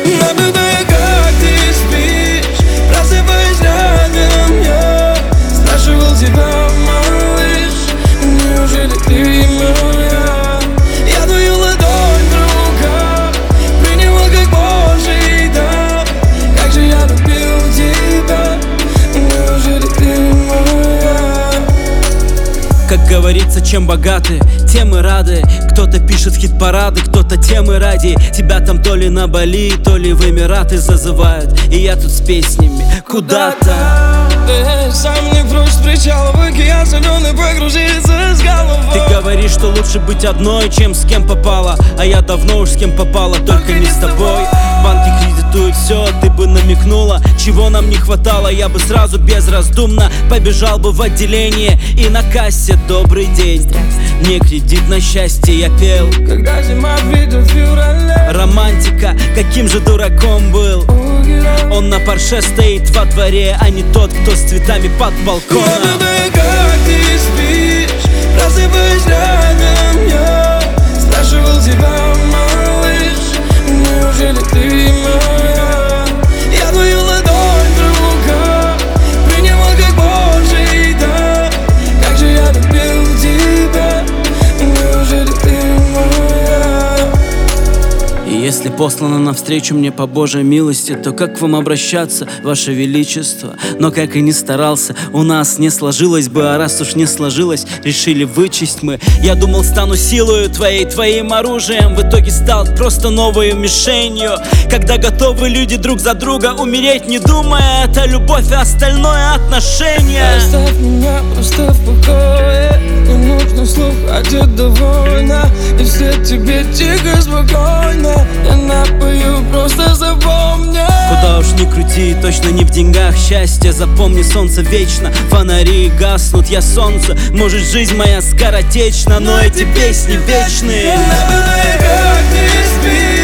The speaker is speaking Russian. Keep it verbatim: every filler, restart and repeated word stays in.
Наблюдаю, как ты спишь, просыпаюсь рядом я. Спрашивал тебя, малыш, неужели ты моя? Я твою ладонь в руках приняла как Божий дар. Как же я любил тебя, неужели ты моя? Как говорится, чем богаты, тем и рады. Кто-то пишет хит-парады, кто-то темы ради. Тебя там то ли на Бали, то ли в Эмираты зазывают. И я тут с песнями куда-то. Ты сам не прочь с причала в океан соленый погрузиться с головой. Ты говоришь, что лучше быть одной, чем с кем попала. А я давно уж с кем попала, только не с тобой. Банки кредитуют все, ты бы намекнула, чего нам не хватало. Я бы сразу безраздумно побежал бы в отделение. И на кассе добрый день, не кредит на счастье я пел. Когда зима придет в феврале. Романтика, каким же дураком был. Он на Порше стоит во дворе, а не тот, кто с цветами под балконом. Наблюдаю, как ты спишь, просыпаюсь рядом я. Спрашивал тебя, малыш, неужели ты моя? Я твою ладонь в руках приняла как Божий дар. Как же я любил тебя, неужели ты моя? И если послано навстречу мне по Божьей милости, то как к вам обращаться, Ваше Величество? Но как и не старался, у нас не сложилось бы. А раз уж не сложилось, решили вычесть мы. Я думал, стану силою твоей, твоим оружием. В итоге стал просто новой мишенью. Когда готовы люди друг за друга умереть, не думая, это любовь и остальное отношение. Оставь меня просто в покое, не нужно слухать, я довольна. И все тебе тихо, спокойно, я напою, просто запомни. Куда уж ни крути, точно не в деньгах счастье. Запомни, солнце вечно, фонари гаснут. Я солнце, может жизнь моя скоротечна, но эти песни вечные. Наблюдаю, как ты спишь.